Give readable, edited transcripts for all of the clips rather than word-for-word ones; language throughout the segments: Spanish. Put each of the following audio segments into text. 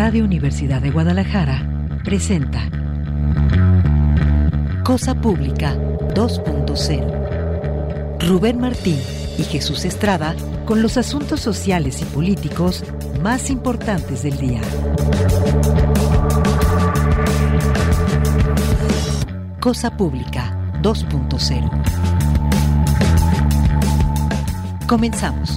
Radio Universidad de Guadalajara presenta Cosa Pública 2.0. Rubén Martín y Jesús Estrada con los asuntos sociales y políticos más importantes del día. Cosa Pública 2.0. Comenzamos.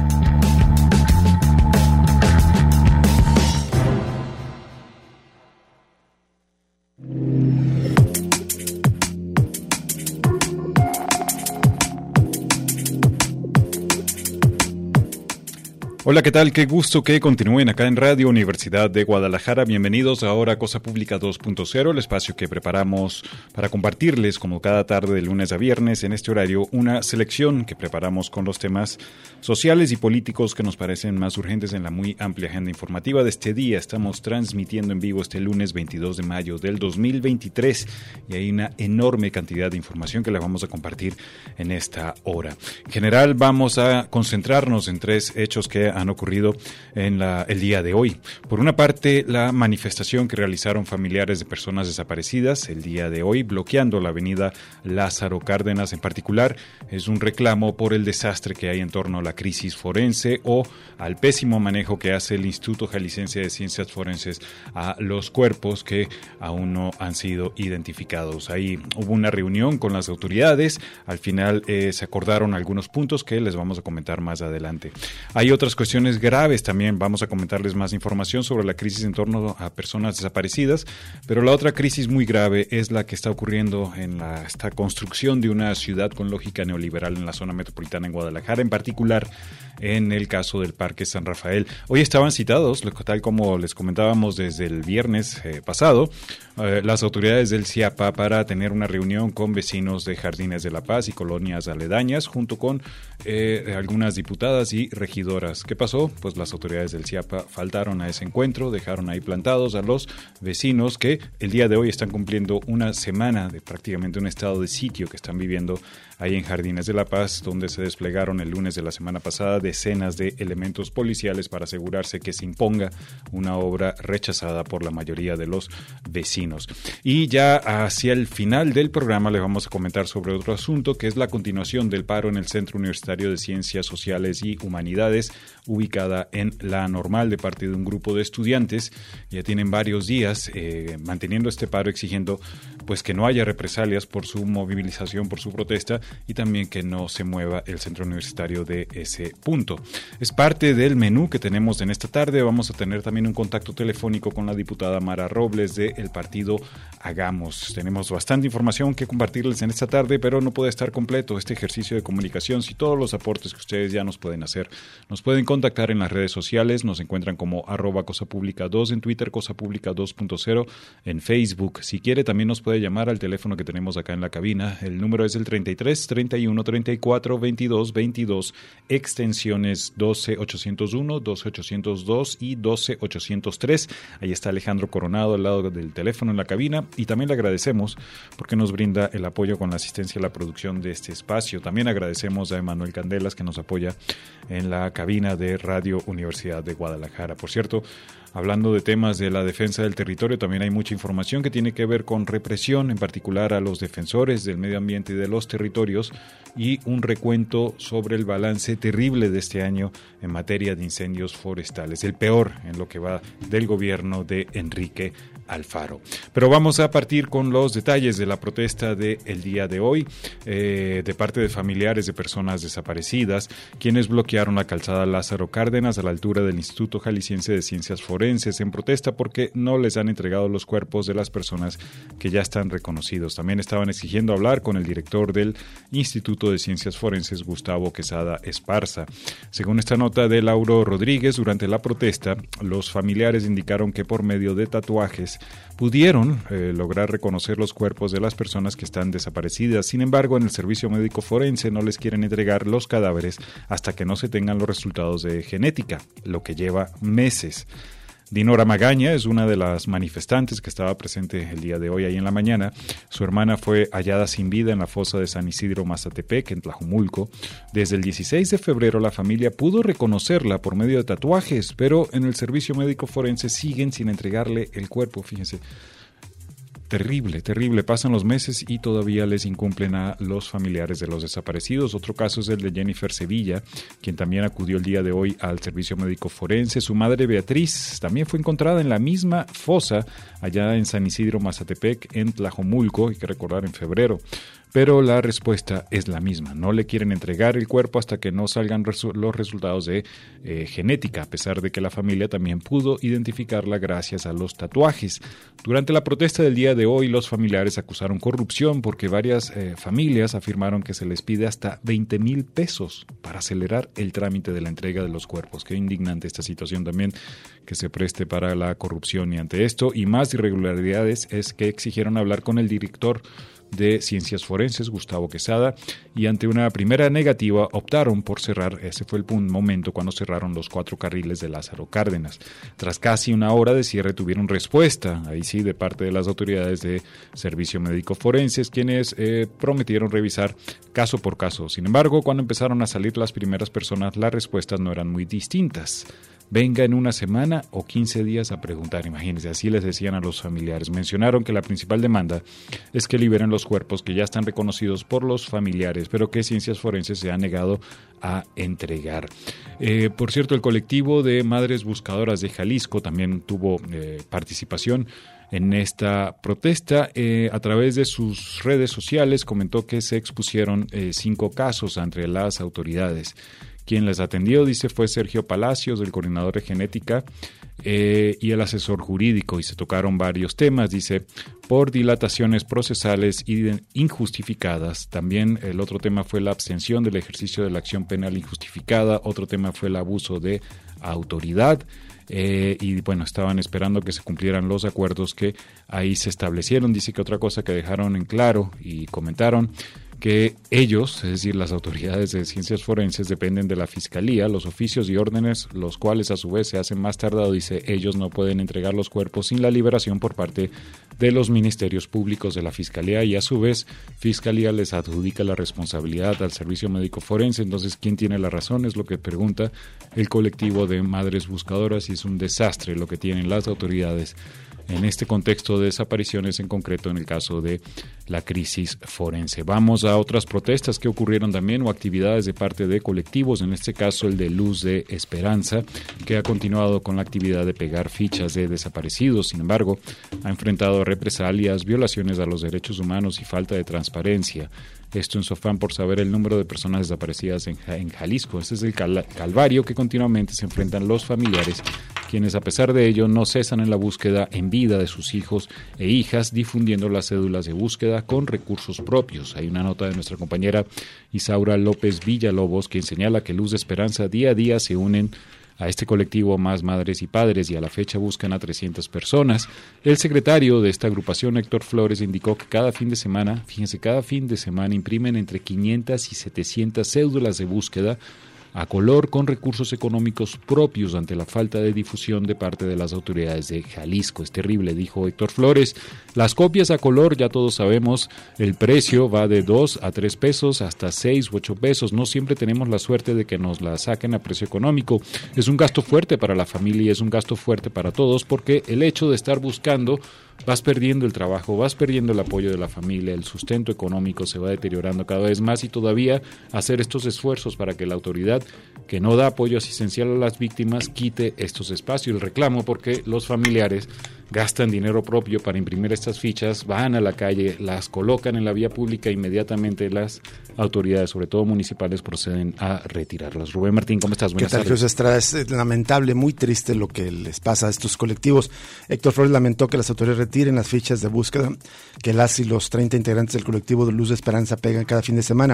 Hola, ¿qué tal? Qué gusto que continúen acá en Radio Universidad de Guadalajara. Bienvenidos ahora a Cosa Pública 2.0, el espacio que preparamos para compartirles como cada tarde de lunes a viernes en este horario una selección que preparamos con los temas sociales y políticos que nos parecen más urgentes en la muy amplia agenda informativa de este día. Estamos transmitiendo en vivo este lunes 22 de mayo del 2023 y hay una enorme cantidad de información que les vamos a compartir en esta hora. En general vamos a concentrarnos en tres hechos que han ocurrido en el día de hoy. Por una parte, la manifestación que realizaron familiares de personas desaparecidas el día de hoy, bloqueando la avenida Lázaro Cárdenas en particular, es un reclamo por el desastre que hay en torno a la crisis forense o al pésimo manejo que hace el Instituto Jalisciense de Ciencias Forenses a los cuerpos que aún no han sido identificados. Ahí hubo una reunión con las autoridades, al final se acordaron algunos puntos que les vamos a comentar más adelante. Hay otras cuestiones graves también, vamos a comentarles más información sobre la crisis en torno a personas desaparecidas, pero la otra crisis muy grave es la que está ocurriendo en esta construcción de una ciudad con lógica neoliberal en la zona metropolitana en Guadalajara, en particular en el caso del Parque San Rafael. Hoy estaban citados, tal como les comentábamos desde el viernes pasado, las autoridades del CIAPA para tener una reunión con vecinos de Jardines de la Paz y colonias aledañas, junto con algunas diputadas y regidoras. ¿Qué pasó? Pues las autoridades del CIAPA faltaron a ese encuentro, dejaron ahí plantados a los vecinos que el día de hoy están cumpliendo una semana de prácticamente un estado de sitio que están viviendo ahí en Jardines de la Paz, donde se desplegaron el lunes de la semana pasada decenas de elementos policiales para asegurarse que se imponga una obra rechazada por la mayoría de los vecinos. Y ya hacia el final del programa les vamos a comentar sobre otro asunto, que es la continuación del paro en el Centro Universitario de Ciencias Sociales y Humanidades, ubicada en La Normal, de parte de un grupo de estudiantes. Ya tienen varios días manteniendo este paro, exigiendo pues que no haya represalias por su movilización, por su protesta, y también que no se mueva el centro universitario de ese punto. Es parte del menú que tenemos en esta tarde. Vamos a tener también un contacto telefónico con la diputada Mara Robles del partido Hagamos. Tenemos bastante información que compartirles en esta tarde, pero no puede estar completo este ejercicio de comunicación si todos los aportes que ustedes ya nos pueden hacer. Nos pueden contactar en las redes sociales, nos encuentran como @cosapublica2 en Twitter, Cosapublica 2.0 en Facebook. Si quiere también nos puede llamar al teléfono que tenemos acá en la cabina. El número es el 33 31 34 22 22, extensiones 12801, 12802 y 12803. Ahí está Alejandro Coronado al lado del teléfono en la cabina, y también le agradecemos porque nos brinda el apoyo con la asistencia a la producción de este espacio. También agradecemos a Emanuel Candelas, que nos apoya en la cabina de Radio Universidad de Guadalajara. Por cierto, hablando de temas de la defensa del territorio, también hay mucha información que tiene que ver con represión, en particular a los defensores del medio ambiente y de los territorios, y un recuento sobre el balance terrible de este año en materia de incendios forestales, el peor en lo que va del gobierno de Enrique Alfaro. Pero vamos a partir con los detalles de la protesta del día de hoy, de parte de familiares de personas desaparecidas, quienes bloquearon la calzada Lázaro Cárdenas a la altura del Instituto Jalisciense de Ciencias Forenses en protesta porque no les han entregado los cuerpos de las personas que ya están reconocidos. También estaban exigiendo hablar con el director del Instituto de Ciencias Forenses, Gustavo Quesada Esparza. Según esta nota de Lauro Rodríguez, durante la protesta, los familiares indicaron que por medio de tatuajes pudieron lograr reconocer los cuerpos de las personas que están desaparecidas. Sin embargo, en el servicio médico forense no les quieren entregar los cadáveres hasta que no se tengan los resultados de genética, lo que lleva meses. Dinora Magaña es una de las manifestantes que estaba presente el día de hoy ahí en la mañana. Su hermana fue hallada sin vida en la fosa de San Isidro Mazatepec, en Tlajomulco. Desde el 16 de febrero la familia pudo reconocerla por medio de tatuajes, pero en el servicio médico forense siguen sin entregarle el cuerpo, fíjense. Terrible, terrible. Pasan los meses y todavía les incumplen a los familiares de los desaparecidos. Otro caso es el de Jennifer Sevilla, quien también acudió el día de hoy al servicio médico forense. Su madre Beatriz también fue encontrada en la misma fosa allá en San Isidro Mazatepec, en Tlajomulco, hay que recordar en febrero. Pero la respuesta es la misma. No le quieren entregar el cuerpo hasta que no salgan los resultados de genética, a pesar de que la familia también pudo identificarla gracias a los tatuajes. Durante la protesta del día de hoy, los familiares acusaron corrupción porque varias familias afirmaron que se les pide hasta 20,000 pesos para acelerar el trámite de la entrega de los cuerpos. Qué indignante esta situación también, que se preste para la corrupción. Y ante esto y más irregularidades es que exigieron hablar con el director de Ciencias Forenses, Gustavo Quesada, y ante una primera negativa optaron por cerrar. Ese fue el momento cuando cerraron los 4 carriles de Lázaro Cárdenas. Tras casi una hora de cierre tuvieron respuesta, ahí sí, de parte de las autoridades de Servicio Médico Forenses, quienes prometieron revisar caso por caso. Sin embargo, cuando empezaron a salir las primeras personas, las respuestas no eran muy distintas. Venga en una semana o 15 días a preguntar, imagínense, así les decían a los familiares. Mencionaron que la principal demanda es que liberen los cuerpos que ya están reconocidos por los familiares, pero que Ciencias Forenses se ha negado a entregar. Por cierto, el colectivo de Madres Buscadoras de Jalisco también tuvo participación en esta protesta. A través de sus redes sociales comentó que se expusieron 5 casos ante las autoridades. Quien les atendió, dice, fue Sergio Palacios, el coordinador de genética y el asesor jurídico, y se tocaron varios temas, dice, por dilataciones procesales injustificadas. También el otro tema fue la abstención del ejercicio de la acción penal injustificada. Otro tema fue el abuso de autoridad. Y bueno, estaban esperando que se cumplieran los acuerdos que ahí se establecieron. Dice que otra cosa que dejaron en claro y comentaron, que ellos, es decir, las autoridades de ciencias forenses, dependen de la Fiscalía, los oficios y órdenes, los cuales a su vez se hacen más tardado. Dice, ellos no pueden entregar los cuerpos sin la liberación por parte de los ministerios públicos de la Fiscalía, y a su vez Fiscalía les adjudica la responsabilidad al Servicio Médico Forense. Entonces, ¿quién tiene la razón? Es lo que pregunta el colectivo de Madres Buscadoras, y es un desastre lo que tienen las autoridades en este contexto de desapariciones, en concreto en el caso de la crisis forense. Vamos a otras protestas que ocurrieron también, o actividades de parte de colectivos, en este caso el de Luz de Esperanza, que ha continuado con la actividad de pegar fichas de desaparecidos. Sin embargo, ha enfrentado represalias, violaciones a los derechos humanos y falta de transparencia. Esto en su afán por saber el número de personas desaparecidas en Jalisco. Este es el calvario que continuamente se enfrentan los familiares, quienes a pesar de ello no cesan en la búsqueda en vida de sus hijos e hijas, difundiendo las cédulas de búsqueda con recursos propios. Hay una nota de nuestra compañera Isaura López Villalobos, quien señala que Luz de Esperanza día a día se unen a este colectivo más madres y padres, y a la fecha buscan a 300 personas. El secretario de esta agrupación, Héctor Flores, indicó que cada fin de semana, fíjense, cada fin de semana imprimen entre 500 y 700 cédulas de búsqueda a color con recursos económicos propios ante la falta de difusión de parte de las autoridades de Jalisco. Es terrible, dijo Héctor Flores. Las copias a color, ya todos sabemos, el precio va de 2 a 3 pesos hasta 6 u 8 pesos. No siempre tenemos la suerte de que nos la saquen a precio económico. Es un gasto fuerte para la familia y es un gasto fuerte para todos, porque el hecho de estar buscando, vas perdiendo el trabajo, vas perdiendo el apoyo de la familia, el sustento económico se va deteriorando cada vez más, y todavía hacer estos esfuerzos para que la autoridad que no da apoyo asistencial a las víctimas quite estos espacios. El reclamo, porque los familiares gastan dinero propio para imprimir estas fichas, van a la calle, las colocan en la vía pública, inmediatamente las autoridades, sobre todo municipales, proceden a retirarlas. Rubén Martín, ¿cómo estás? Buenas tardes. Jesús Estrada, es lamentable, muy triste lo que les pasa a estos colectivos. Héctor Flores lamentó que las autoridades retiren las fichas de búsqueda que las y los 30 integrantes del colectivo de Luz de Esperanza pegan cada fin de semana.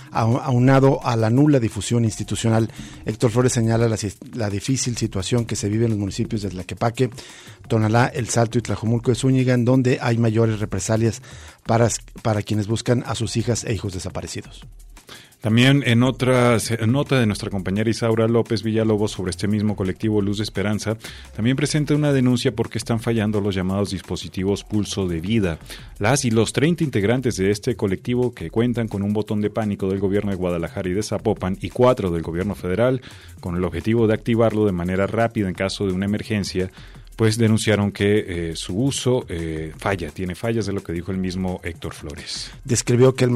Aunado a la nula difusión institucional, Héctor Flores señala la difícil situación que se vive en los municipios de Tlaquepaque, Tonalá, El Salto y Tlajomulco de Zúñiga, en donde hay mayores represalias para quienes buscan a sus hijas e hijos desaparecidos. También en nota de nuestra compañera Isaura López Villalobos sobre este mismo colectivo Luz de Esperanza, también presenta una denuncia porque están fallando los llamados dispositivos Pulso de Vida. Las y los 30 integrantes de este colectivo, que cuentan con un botón de pánico del gobierno de Guadalajara y de Zapopan y 4 del gobierno federal, con el objetivo de activarlo de manera rápida en caso de una emergencia, pues denunciaron que su uso tiene fallas, de lo que dijo el mismo Héctor Flores. Describió que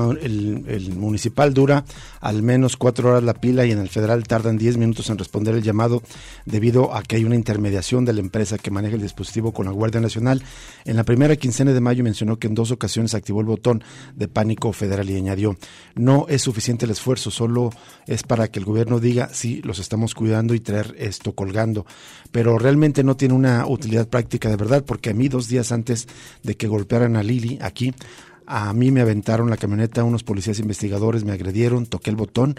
el municipal dura al menos 4 horas la pila y en el federal tardan 10 minutos en responder el llamado debido a que hay una intermediación de la empresa que maneja el dispositivo con la Guardia Nacional. En la primera quincena de mayo mencionó que en 2 ocasiones activó el botón de pánico federal y añadió: no es suficiente el esfuerzo, solo es para que el gobierno diga sí, los estamos cuidando y traer esto colgando, pero realmente no tiene una utilidad práctica de verdad, porque a mí 2 días antes de que golpearan a Lili aquí, a mí me aventaron la camioneta unos policías investigadores, me agredieron, toqué el botón,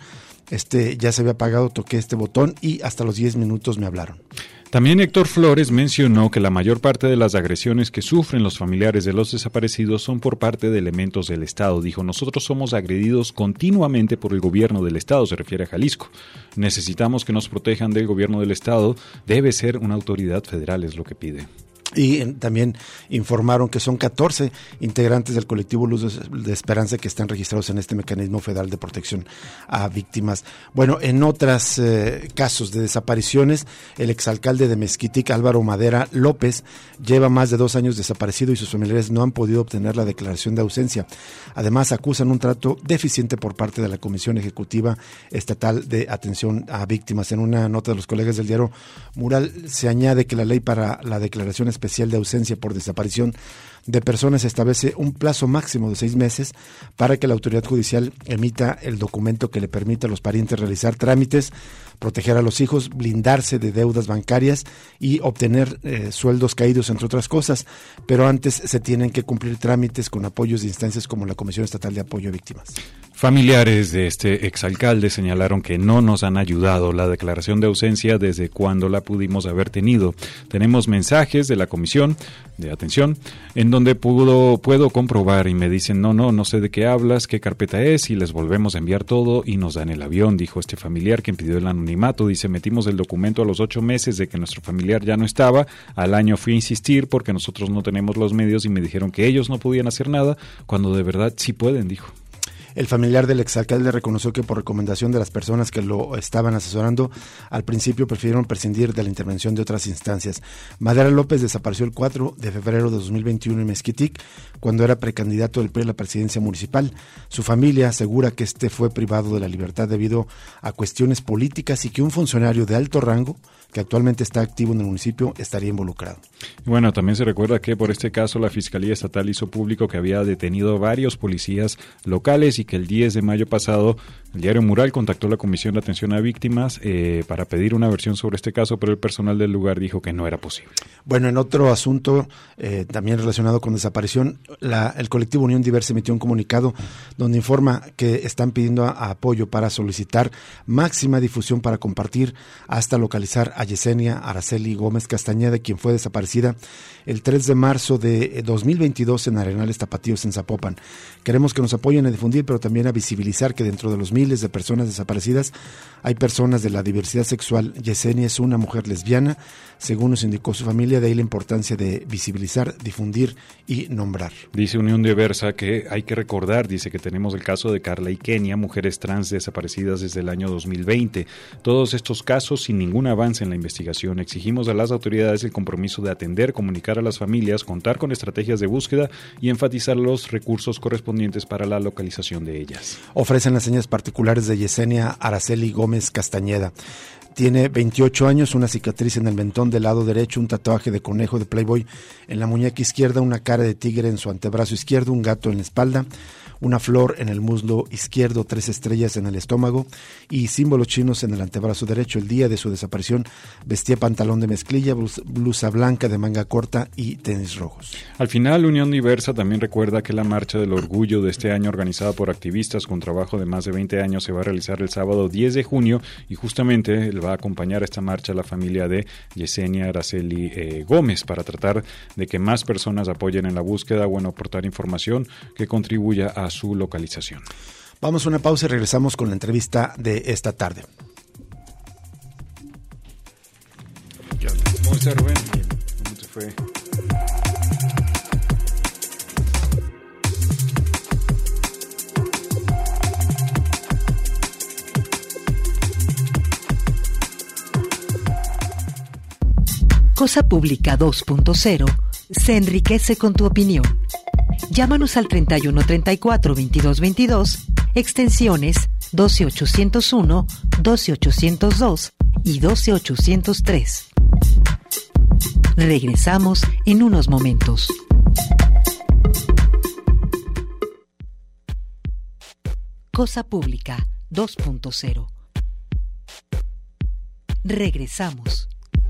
ya se había apagado, toqué este botón y hasta los 10 minutos me hablaron. También Héctor Flores mencionó que la mayor parte de las agresiones que sufren los familiares de los desaparecidos son por parte de elementos del Estado. Dijo: nosotros somos agredidos continuamente por el gobierno del Estado, se refiere a Jalisco. Necesitamos que nos protejan del gobierno del Estado, debe ser una autoridad federal, es lo que pide. Y también informaron que son 14 integrantes del colectivo Luz de Esperanza que están registrados en este mecanismo federal de protección a víctimas. Bueno, en otros casos de desapariciones, el exalcalde de Mezquitic, Álvaro Madera López, lleva más de 2 años desaparecido y sus familiares no han podido obtener la declaración de ausencia. Además, acusan un trato deficiente por parte de la Comisión Ejecutiva Estatal de Atención a Víctimas. En una nota de los colegas del diario Mural se añade que la ley para la declaración especial de ausencia por desaparición de personas establece un plazo máximo de 6 meses para que la autoridad judicial emita el documento que le permita a los parientes realizar trámites, proteger a los hijos, blindarse de deudas bancarias y obtener sueldos caídos, entre otras cosas. Pero antes se tienen que cumplir trámites con apoyos de instancias como la Comisión Estatal de Apoyo a Víctimas. Familiares de este exalcalde señalaron que no nos han ayudado la declaración de ausencia desde cuando la pudimos haber tenido. Tenemos mensajes de la Comisión de Atención en donde puedo comprobar y me dicen no sé de qué hablas, qué carpeta es, y les volvemos a enviar todo y nos dan el avión, dijo este familiar quien pidió el anonimato. Dice: metimos el documento a los 8 meses de que nuestro familiar ya no estaba, al año fui a insistir porque nosotros no tenemos los medios y me dijeron que ellos no podían hacer nada, cuando de verdad sí pueden, dijo. El familiar del exalcalde reconoció que por recomendación de las personas que lo estaban asesorando, al principio prefirieron prescindir de la intervención de otras instancias. Madera López desapareció el 4 de febrero de 2021 en Mezquitic, cuando era precandidato del PRI a la presidencia municipal. Su familia asegura que fue privado de la libertad debido a cuestiones políticas y que un funcionario de alto rango, que actualmente está activo en el municipio, estaría involucrado. Bueno, también se recuerda que por este caso la Fiscalía Estatal hizo público que había detenido a varios policías locales y que el 10 de mayo pasado el diario Mural contactó a la Comisión de Atención a Víctimas para pedir una versión sobre este caso, pero el personal del lugar dijo que no era posible. Bueno, en otro asunto también relacionado con desaparición, el colectivo Unión Diversa emitió un comunicado donde informa que están pidiendo apoyo para solicitar máxima difusión para compartir hasta localizar a Yesenia Araceli Gómez Castañeda, quien fue desaparecida el 3 de marzo de 2022 en Arenales Tapatíos, en Zapopan. Queremos que nos apoyen a difundir, pero también a visibilizar que dentro de los miles de personas desaparecidas hay personas de la diversidad sexual. Yesenia es una mujer lesbiana, según nos indicó su familia, de ahí la importancia de visibilizar, difundir y nombrar. Dice Unión Diversa que hay que recordar, dice que tenemos el caso de Carla y Kenia, mujeres trans desaparecidas desde el año 2020. Todos estos casos sin ningún avance en la investigación. Exigimos a las autoridades el compromiso de atender, comunicar a las familias, contar con estrategias de búsqueda y enfatizar los recursos correspondientes para la localización de ellas. Ofrecen las señas particulares de Yesenia Araceli Gómez Castañeda. Tiene 28 años, una cicatriz en el mentón del lado derecho, un tatuaje de conejo de Playboy en la muñeca izquierda, una cara de tigre en su antebrazo izquierdo, un gato en la espalda, una flor en el muslo izquierdo, 3 estrellas en el estómago y símbolos chinos en el antebrazo derecho. El día de su desaparición vestía pantalón de mezclilla, blusa blanca de manga corta y tenis rojos. Al final, Unión Diversa también recuerda que la Marcha del Orgullo de este año, organizada por activistas con trabajo de más de 20 años, se va a realizar el sábado 10 de junio y justamente va a acompañar a esta marcha la familia de Yesenia Araceli Gómez para tratar de que más personas apoyen en la búsqueda o en aportar información que contribuya a su localización. Vamos a una pausa y regresamos con la entrevista de esta tarde. ¿Cómo está, Rubén? ¿Cómo se fue? Cosa Pública 2.0 se enriquece con tu opinión. Llámanos al 31 34 22 22, extensiones 12801, 12802 y 12803. Regresamos en unos momentos. Cosa Pública 2.0. Regresamos.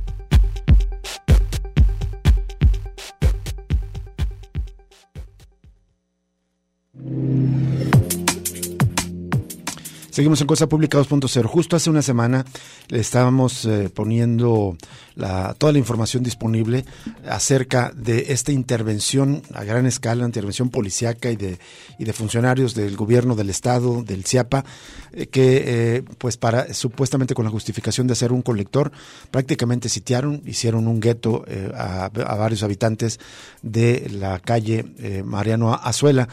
Seguimos en Cosa Pública 2.0. Justo hace una semana le estábamos poniendo toda la información disponible acerca de esta intervención a gran escala, intervención policíaca y de funcionarios del gobierno del estado, del CIAPA, que pues supuestamente con la justificación de hacer un colector, prácticamente hicieron un gueto a varios habitantes de la calle Mariano Azuela,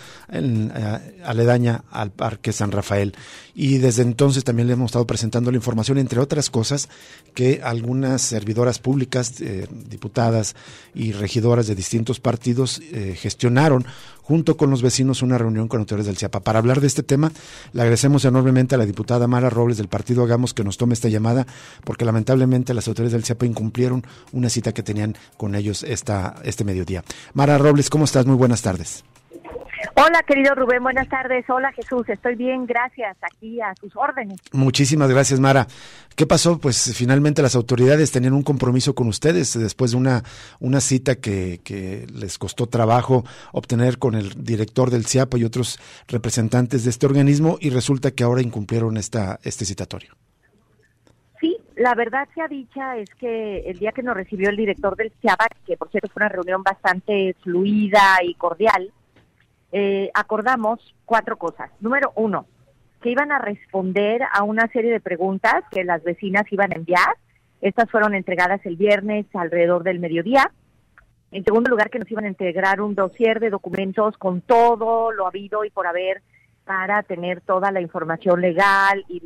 aledaña al Parque San Rafael. Y desde entonces también le hemos estado presentando la información, entre otras cosas, que algunas servidoras públicas, diputadas y regidoras de distintos partidos gestionaron junto con los vecinos una reunión con autoridades del CIAPA. Para hablar de este tema, le agradecemos enormemente a la diputada Mara Robles del partido Hagamos que nos tome esta llamada, porque lamentablemente las autoridades del CIAPA incumplieron una cita que tenían con ellos este mediodía. Mara Robles, ¿cómo estás? Muy buenas tardes. Hola, querido Rubén, buenas tardes. Hola, Jesús, estoy bien, gracias, aquí a sus órdenes. Muchísimas gracias, Mara. ¿Qué pasó? Pues finalmente las autoridades tenían un compromiso con ustedes después de una cita que les costó trabajo obtener con el director del CIAPA y otros representantes de este organismo, y resulta que ahora incumplieron este citatorio. Sí, la verdad sea dicha es que el día que nos recibió el director del CIAPA, que por cierto fue una reunión bastante fluida y cordial, acordamos 4 cosas. Número 1, que iban a responder a una serie de preguntas que las vecinas iban a enviar. Estas fueron entregadas el viernes alrededor del mediodía. En segundo lugar, que nos iban a integrar un dossier de documentos con todo lo habido y por haber para tener toda la información legal y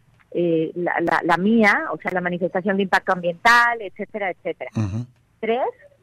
la mía, o sea, la manifestación de impacto ambiental, etcétera, etcétera. Uh-huh. 3,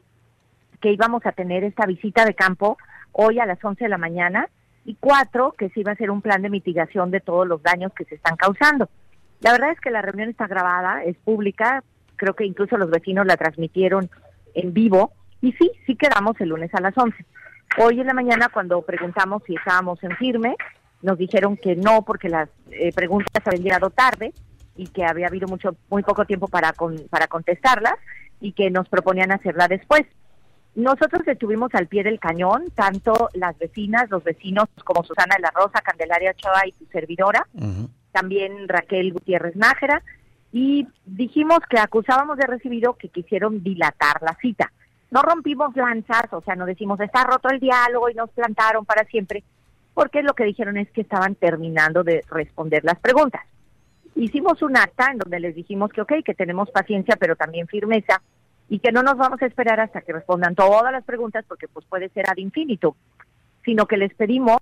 que íbamos a tener esta visita de campo hoy a las 11 de la mañana, y 4, que se iba a hacer un plan de mitigación de todos los daños que se están causando. La verdad es que la reunión está grabada, es pública, creo que incluso los vecinos la transmitieron en vivo, y sí quedamos el lunes a las 11. Hoy en la mañana, cuando preguntamos si estábamos en firme, nos dijeron que no, porque las preguntas habían llegado tarde, y que había habido muy poco tiempo para contestarlas, y que nos proponían hacerla después. Nosotros estuvimos al pie del cañón, tanto las vecinas, los vecinos, como Susana de la Rosa, Candelaria Ochoa y su servidora, uh-huh. También Raquel Gutiérrez Nájera, y dijimos que acusábamos de recibido que quisieron dilatar la cita. No rompimos lanzas, o sea, no decimos está roto el diálogo y nos plantaron para siempre, porque lo que dijeron es que estaban terminando de responder las preguntas. Hicimos un acta en donde les dijimos que tenemos paciencia, pero también firmeza, y que no nos vamos a esperar hasta que respondan todas las preguntas, porque pues puede ser ad infinitum, sino que les pedimos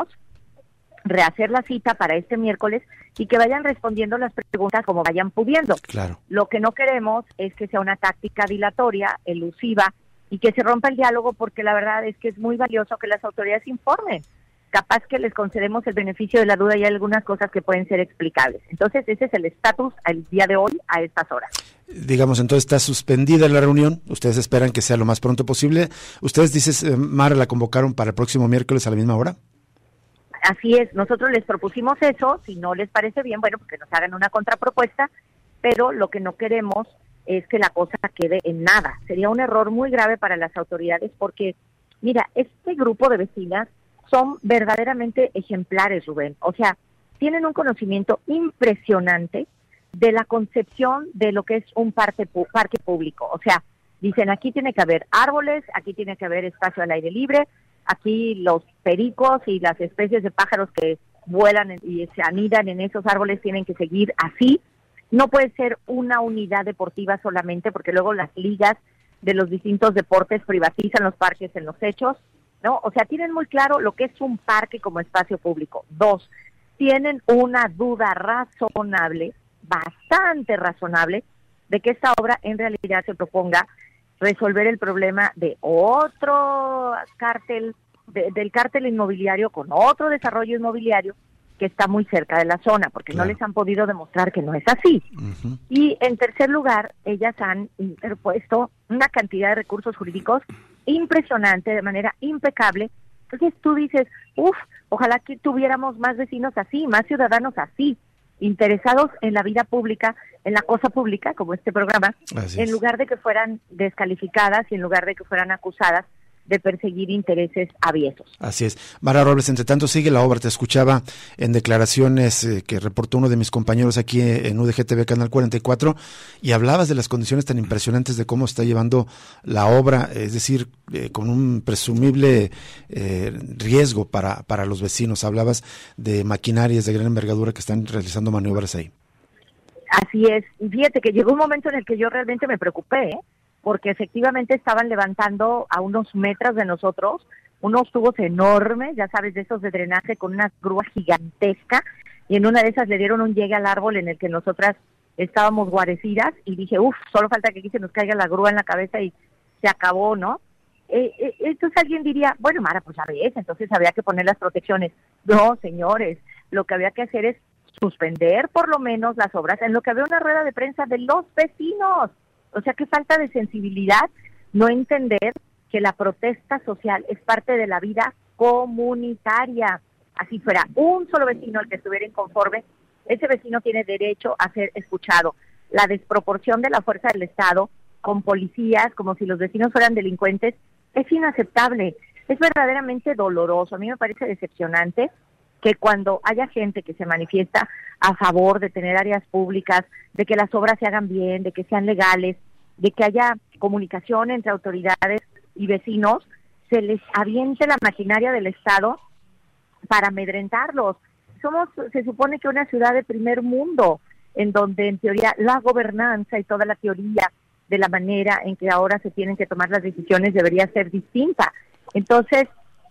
rehacer la cita para este miércoles y que vayan respondiendo las preguntas como vayan pudiendo. Claro. Lo que no queremos es que sea una táctica dilatoria, elusiva, y que se rompa el diálogo, porque la verdad es que es muy valioso que las autoridades informen. Capaz que les concedemos el beneficio de la duda y hay algunas cosas que pueden ser explicables. Entonces, ese es el estatus al día de hoy a estas horas. Digamos, entonces está suspendida la reunión. Ustedes esperan que sea lo más pronto posible. Ustedes, dices, Mara, la convocaron para el próximo miércoles a la misma hora. Así es, nosotros les propusimos eso. Si no les parece bien, bueno, pues que nos hagan una contrapropuesta, pero lo que no queremos es que la cosa quede en nada. Sería un error muy grave para las autoridades, porque, mira, este grupo de vecinas son verdaderamente ejemplares, Rubén. O sea, tienen un conocimiento impresionante de la concepción de lo que es un parque público. O sea, dicen, aquí tiene que haber árboles, aquí tiene que haber espacio al aire libre, aquí los pericos y las especies de pájaros que vuelan y se anidan en esos árboles tienen que seguir así. No puede ser una unidad deportiva solamente, porque luego las ligas de los distintos deportes privatizan los parques en los hechos, ¿no? O sea, tienen muy claro lo que es un parque como espacio público. 2, tienen una duda razonable, bastante razonable, de que esta obra en realidad se proponga resolver el problema de otro cártel, del cártel inmobiliario con otro desarrollo inmobiliario que está muy cerca de la zona, porque no les han podido demostrar que no es así. Uh-huh. Y en tercer lugar, ellas han interpuesto una cantidad de recursos jurídicos impresionante, de manera impecable. Entonces tú dices, ojalá que tuviéramos más vecinos así, más ciudadanos así, interesados en la vida pública, en la cosa pública, como este programa, en lugar de que fueran descalificadas y en lugar de que fueran acusadas de perseguir intereses aviesos. Así es. Mara Robles, entre tanto sigue la obra. Te escuchaba en declaraciones que reportó uno de mis compañeros aquí en UDG-TV Canal 44 y hablabas de las condiciones tan impresionantes de cómo está llevando la obra, es decir, con un presumible riesgo para los vecinos. Hablabas de maquinarias de gran envergadura que están realizando maniobras ahí. Así es. Y fíjate que llegó un momento en el que yo realmente me preocupé, porque efectivamente estaban levantando a unos metros de nosotros unos tubos enormes, ya sabes, de esos de drenaje con una grúa gigantesca, y en una de esas le dieron un llegue al árbol en el que nosotras estábamos guarecidas, y dije, solo falta que aquí se nos caiga la grúa en la cabeza y se acabó, ¿no? Entonces alguien diría, bueno, Mara, pues a ver, entonces había que poner las protecciones. No, señores, lo que había que hacer es suspender por lo menos las obras, en lo que había una rueda de prensa de los vecinos. O sea, qué falta de sensibilidad no entender que la protesta social es parte de la vida comunitaria. Así fuera un solo vecino el que estuviera inconforme, ese vecino tiene derecho a ser escuchado. La desproporción de la fuerza del Estado con policías, como si los vecinos fueran delincuentes, es inaceptable. Es verdaderamente doloroso. A mí me parece decepcionante que cuando haya gente que se manifiesta a favor de tener áreas públicas, de que las obras se hagan bien, de que sean legales, de que haya comunicación entre autoridades y vecinos, se les aviente la maquinaria del Estado para amedrentarlos. Se supone que una ciudad de primer mundo, en donde en teoría la gobernanza y toda la teoría de la manera en que ahora se tienen que tomar las decisiones debería ser distinta. Entonces,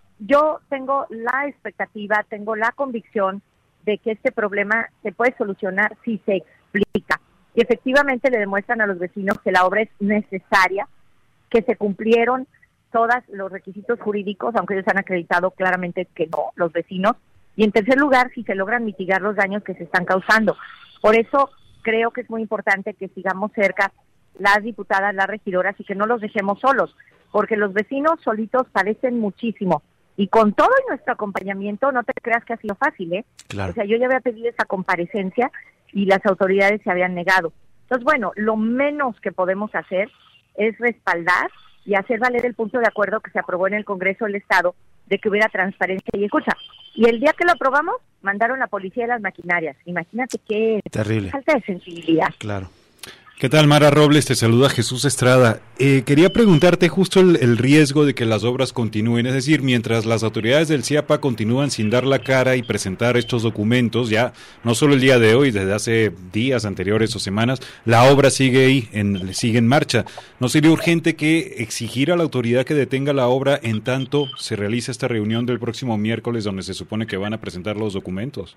yo tengo la expectativa, tengo la convicción de que este problema se puede solucionar si se explica. Y efectivamente le demuestran a los vecinos que la obra es necesaria, que se cumplieron todos los requisitos jurídicos, aunque ellos han acreditado claramente que no, los vecinos. Y en tercer lugar, si se logran mitigar los daños que se están causando. Por eso creo que es muy importante que sigamos cerca las diputadas, las regidoras, y que no los dejemos solos, porque los vecinos solitos padecen muchísimo. Y con todo nuestro acompañamiento, no te creas que ha sido fácil, ¿eh? Claro. O sea, yo ya había pedido esa comparecencia y las autoridades se habían negado. Entonces, bueno, lo menos que podemos hacer es respaldar y hacer valer el punto de acuerdo que se aprobó en el Congreso del Estado de que hubiera transparencia y escucha. Y el día que lo aprobamos, mandaron la policía y las maquinarias. Imagínate qué terrible falta de sensibilidad. Claro. ¿Qué tal, Mara Robles? Te saluda Jesús Estrada. Quería preguntarte justo el riesgo de que las obras continúen, es decir, mientras las autoridades del CIAPA continúan sin dar la cara y presentar estos documentos, ya no solo el día de hoy, desde hace días anteriores o semanas, la obra sigue ahí, sigue en marcha. ¿No sería urgente que exigir a la autoridad que detenga la obra en tanto se realiza esta reunión del próximo miércoles donde se supone que van a presentar los documentos?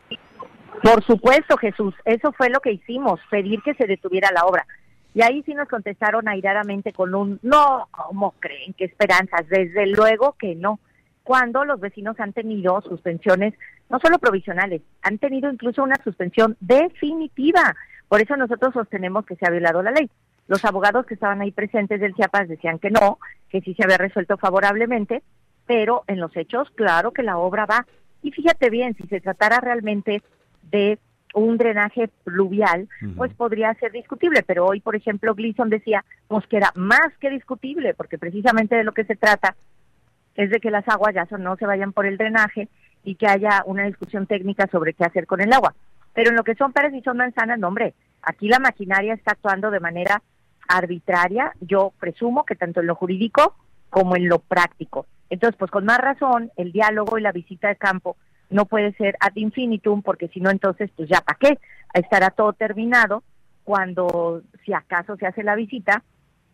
Por supuesto, Jesús, eso fue lo que hicimos, pedir que se detuviera la obra. Y ahí sí nos contestaron airadamente con un no, ¿cómo creen? ¿Qué esperanzas? Desde luego que no. Cuando los vecinos han tenido suspensiones, no solo provisionales, han tenido incluso una suspensión definitiva. Por eso nosotros sostenemos que se ha violado la ley. Los abogados que estaban ahí presentes del Chiapas decían que no, que sí se había resuelto favorablemente, pero en los hechos, claro que la obra va. Y fíjate bien, si se tratara realmente de un drenaje pluvial, pues podría ser discutible, pero hoy, por ejemplo, Gleason decía pues que era más que discutible, porque precisamente de lo que se trata es de que las aguas ya no se vayan por el drenaje y que haya una discusión técnica sobre qué hacer con el agua. Pero en lo que son peras y son manzanas, no, hombre, aquí la maquinaria está actuando de manera arbitraria, yo presumo que tanto en lo jurídico como en lo práctico. Entonces, pues con más razón, el diálogo y la visita de campo no puede ser ad infinitum, porque si no, entonces, pues ya para qué, estará todo terminado cuando, si acaso se hace la visita,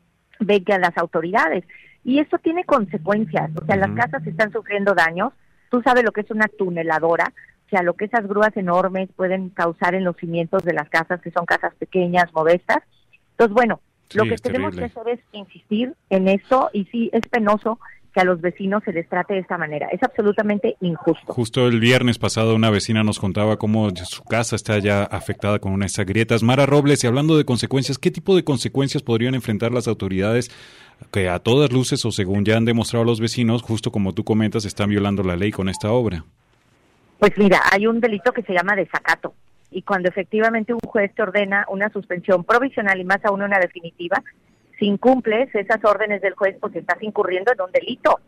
vengan las autoridades. Y esto tiene consecuencias, o sea, las casas están sufriendo daños, tú sabes lo que es una tuneladora, o sea, lo que esas grúas enormes pueden causar en los cimientos de las casas, que son casas pequeñas, modestas. Entonces, bueno, lo que tenemos que hacer es insistir en esto, y sí, es penoso que a los vecinos se les trate de esta manera. Es absolutamente injusto. Justo el viernes pasado una vecina nos contaba cómo su casa está ya afectada con esas grietas. Mara Robles, y hablando de consecuencias, ¿qué tipo de consecuencias podrían enfrentar las autoridades que a todas luces, o según ya han demostrado los vecinos, justo como tú comentas, están violando la ley con esta obra? Pues mira, hay un delito que se llama desacato, y cuando efectivamente un juez te ordena una suspensión provisional y más aún una definitiva, si incumples esas órdenes del juez, pues estás incurriendo en un delito.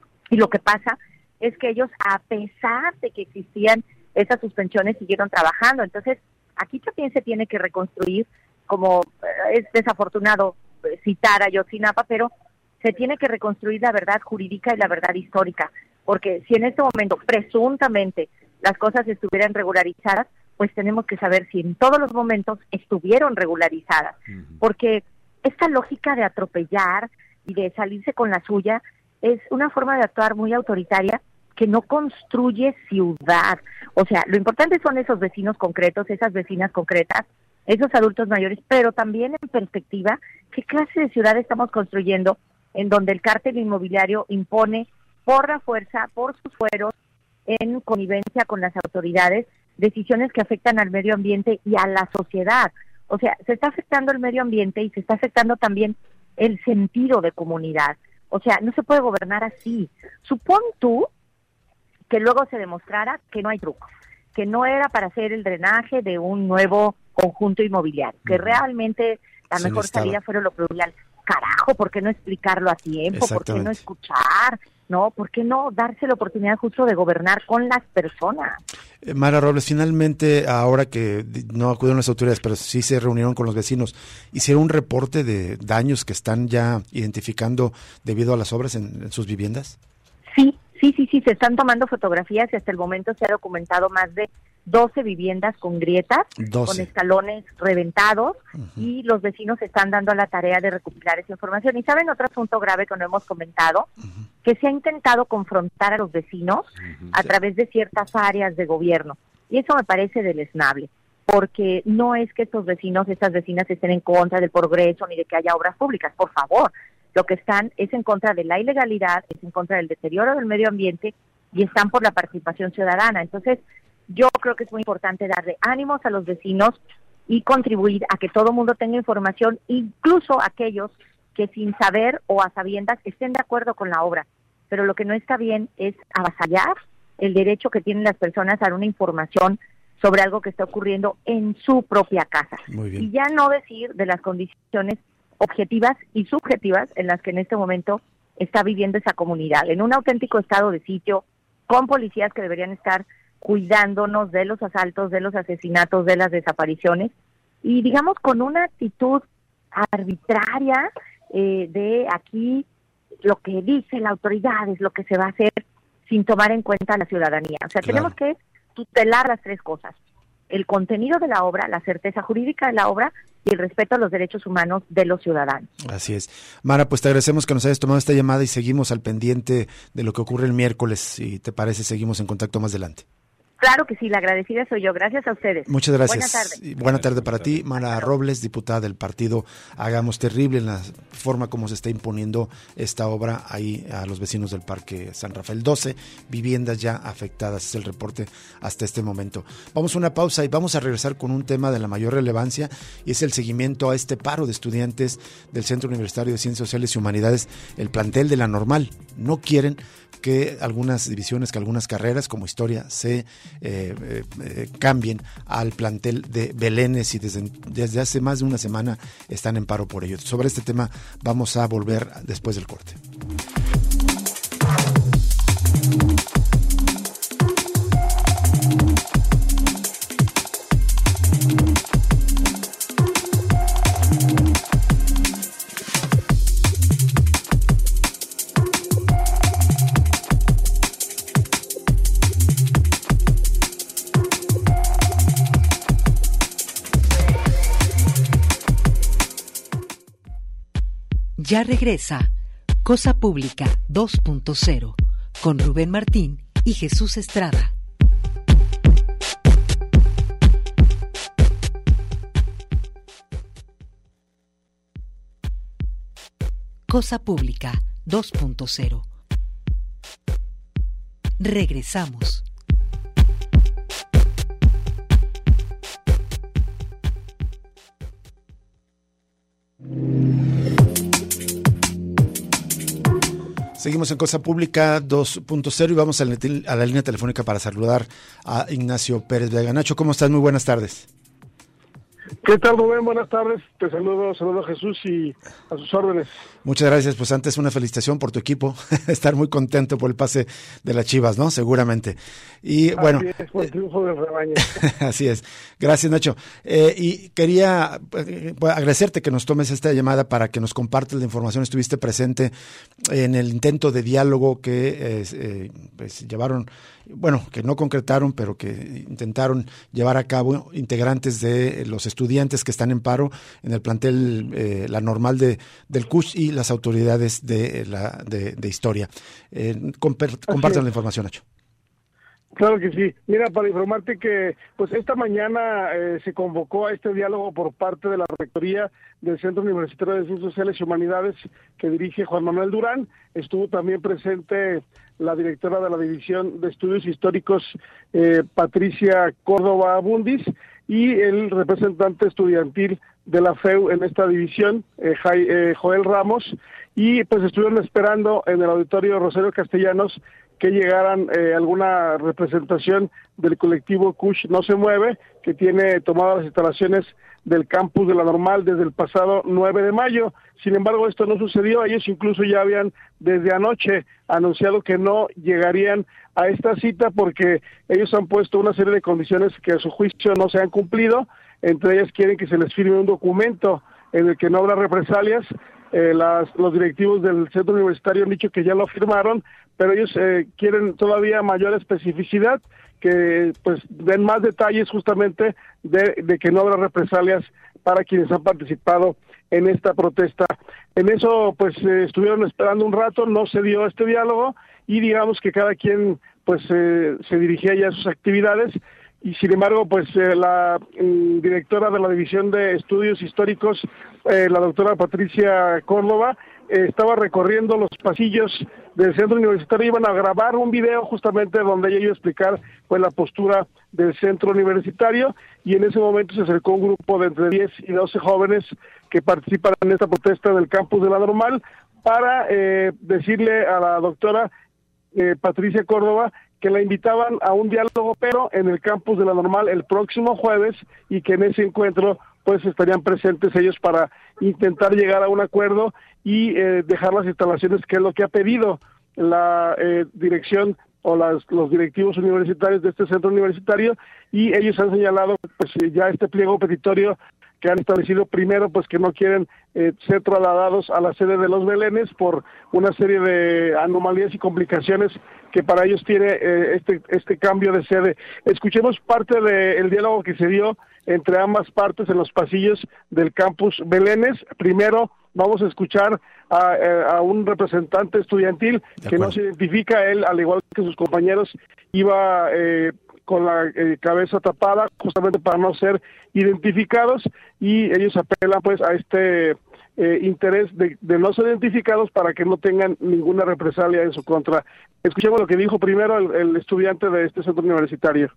Y lo que pasa es que ellos, a pesar de que existían esas suspensiones, siguieron trabajando. Entonces, aquí también se tiene que reconstruir, como es desafortunado citar a Ayotzinapa, pero se tiene que reconstruir la verdad jurídica y la verdad histórica, porque si en este momento presuntamente las cosas estuvieran regularizadas, pues tenemos que saber si en todos los momentos estuvieron regularizadas, porque esta lógica de atropellar y de salirse con la suya es una forma de actuar muy autoritaria que no construye ciudad. O sea, lo importante son esos vecinos concretos, esas vecinas concretas, esos adultos mayores, pero también en perspectiva, ¿qué clase de ciudad estamos construyendo en donde el cártel inmobiliario impone por la fuerza, por sus fueros, en connivencia con las autoridades, decisiones que afectan al medio ambiente y a la sociedad? O sea, se está afectando el medio ambiente y se está afectando también el sentido de comunidad. O sea, no se puede gobernar así. Supón tú que luego se demostrara que no hay truco, que no era para hacer el drenaje de un nuevo conjunto inmobiliario, que realmente la mejor salida fuera lo pluvial. Carajo, ¿por qué no explicarlo a tiempo? ¿Por qué no escuchar? ¿No? ¿Por qué no darse la oportunidad justo de gobernar con las personas? Mara Robles, finalmente, ahora que no acudieron las autoridades, pero sí se reunieron con los vecinos, ¿hicieron un reporte de daños que están ya identificando debido a las obras en sus viviendas? Sí, se están tomando fotografías y hasta el momento se ha documentado más de 12 viviendas con grietas, con escalones reventados, y los vecinos están dando la tarea de recopilar esa información. Y saben otro asunto grave que no hemos comentado, que se ha intentado confrontar a los vecinos a través de ciertas áreas de gobierno, y eso me parece deleznable, porque no es que estos vecinos, estas vecinas estén en contra del progreso ni de que haya obras públicas, por favor. Lo que están es en contra de la ilegalidad, es en contra del deterioro del medio ambiente y están por la participación ciudadana. Entonces, yo creo que es muy importante darle ánimos a los vecinos y contribuir a que todo el mundo tenga información, incluso aquellos que sin saber o a sabiendas estén de acuerdo con la obra. Pero lo que no está bien es avasallar el derecho que tienen las personas a dar una información sobre algo que está ocurriendo en su propia casa. Muy bien. Y ya no decir de las condiciones objetivas y subjetivas en las que en este momento está viviendo esa comunidad, en un auténtico estado de sitio, con policías que deberían estar cuidándonos de los asaltos, de los asesinatos, de las desapariciones, y digamos con una actitud arbitraria de aquí lo que dice la autoridad es lo que se va a hacer sin tomar en cuenta a la ciudadanía. O sea, tenemos que tutelar las tres cosas: el contenido de la obra, la certeza jurídica de la obra y el respeto a los derechos humanos de los ciudadanos. Así es. Mara, pues te agradecemos que nos hayas tomado esta llamada y seguimos al pendiente de lo que ocurre el miércoles. Si te parece, seguimos en contacto más adelante. Claro que sí, la agradecida soy yo. Gracias a ustedes. Muchas gracias. Buenas tardes. Buena tarde para ti, Mara Robles, diputada del partido Hagamos Terrible, en la forma como se está imponiendo esta obra ahí a los vecinos del Parque San Rafael. 12 viviendas ya afectadas, es el reporte hasta este momento. Vamos a una pausa y vamos a regresar con un tema de la mayor relevancia, y es el seguimiento a este paro de estudiantes del Centro Universitario de Ciencias Sociales y Humanidades, el plantel de la Normal. No quieren que algunas divisiones, que algunas carreras como historia se cambien al plantel de Belénes, y desde hace más de una semana están en paro por ello. Sobre este tema vamos a volver después del corte. Ya regresa Cosa Pública 2.0 con Rubén Martín y Jesús Estrada. Cosa Pública 2.0. Regresamos. Seguimos en Cosa Pública 2.0 y vamos a la línea telefónica para saludar a Ignacio Pérez Vega. Nacho, ¿cómo estás? Muy buenas tardes. ¿Qué tal, Rubén? Buenas tardes. Te saludo a Jesús y a sus órdenes. Muchas gracias. Pues antes una felicitación por tu equipo. Estar muy contento por el pase de las Chivas, ¿no? Seguramente. Y bueno. Así es, por el triunfo del rebaño. Así es. Gracias, Nacho. Y quería agradecerte que nos tomes esta llamada para que nos compartas la información. Estuviste presente en el intento de diálogo que pues llevaron, bueno, que no concretaron, pero que intentaron llevar a cabo integrantes de los estudiantes que están en paro en el plantel La Normal del CUSH y las autoridades de historia. Compartan la información, Nacho. Claro que sí. Mira, para informarte que pues esta mañana se convocó a este diálogo por parte de la Rectoría del Centro Universitario de Ciencias Sociales y Humanidades que dirige Juan Manuel Durán. Estuvo también presente la directora de la División de Estudios Históricos, Patricia Córdoba Abundis, y el representante estudiantil de la FEU en esta división, Joel Ramos, y pues estuvieron esperando en el auditorio Rosario Castellanos que llegaran alguna representación del colectivo CUSH No Se Mueve, que tiene tomadas las instalaciones del campus de La Normal desde el pasado 9 de mayo. Sin embargo, esto no sucedió. Ellos incluso ya habían desde anoche anunciado que no llegarían a esta cita porque ellos han puesto una serie de condiciones que a su juicio no se han cumplido. Entre ellas quieren que se les firme un documento en el que no habrá represalias. Los directivos del centro universitario han dicho que ya lo firmaron, pero ellos quieren todavía mayor especificidad, que pues den más detalles justamente de que no habrá represalias para quienes han participado en esta protesta. En eso pues estuvieron esperando un rato, no se dio este diálogo y digamos que cada quien pues se dirigía ya a sus actividades. Y sin embargo, pues la directora de la División de Estudios Históricos, la doctora Patricia Córdoba, estaba recorriendo los pasillos del centro universitario. Iban a grabar un video justamente donde ella iba a explicar pues la postura del centro universitario, y en ese momento se acercó un grupo de entre 10 y 12 jóvenes que participan en esta protesta del campus de La Normal para decirle a la doctora Patricia Córdoba que la invitaban a un diálogo, pero en el campus de La Normal el próximo jueves, y que en ese encuentro pues estarían presentes ellos para intentar llegar a un acuerdo y dejar las instalaciones, que es lo que ha pedido la dirección o los directivos universitarios de este centro universitario, y ellos han señalado pues ya este pliego petitorio que han establecido primero, pues que no quieren ser trasladados a la sede de los Belenes por una serie de anomalías y complicaciones que para ellos tiene este cambio de sede. Escuchemos parte del diálogo que se dio entre ambas partes en los pasillos del campus Belenes. Primero vamos a escuchar a un representante estudiantil que no se identifica. Él, al igual que sus compañeros, iba con la cabeza tapada justamente para no ser identificados, y ellos apelan pues a este interés de no ser identificados para que no tengan ninguna represalia en su contra. Escuchemos lo que dijo primero el estudiante de este centro universitario.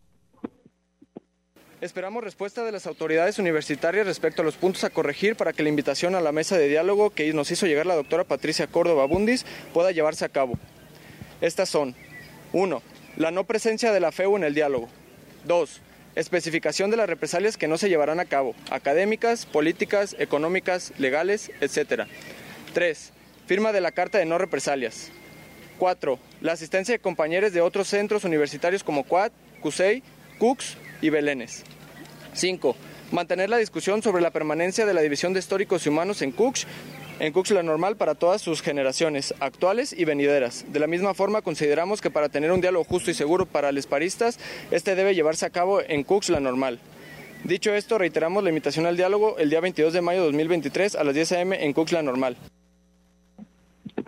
Esperamos respuesta de las autoridades universitarias respecto a los puntos a corregir para que la invitación a la mesa de diálogo que nos hizo llegar la doctora Patricia Córdoba Abundis pueda llevarse a cabo. Estas son: 1. La no presencia de la FEU en el diálogo. 2. Especificación de las represalias que no se llevarán a cabo, académicas, políticas, económicas, legales, etc. 3. Firma de la Carta de No Represalias. 4. La asistencia de compañeros de otros centros universitarios como CUAD, CUSEI, CUCS y Belenes. 5. Mantener la discusión sobre la permanencia de la División de Históricos y Humanos en CUCS La Normal para todas sus generaciones, actuales y venideras. De la misma forma, consideramos que para tener un diálogo justo y seguro para los paristas, este debe llevarse a cabo en CUCS La Normal. Dicho esto, reiteramos la invitación al diálogo el día 22 de mayo de 2023 a las 10 a.m. en CUCS La Normal.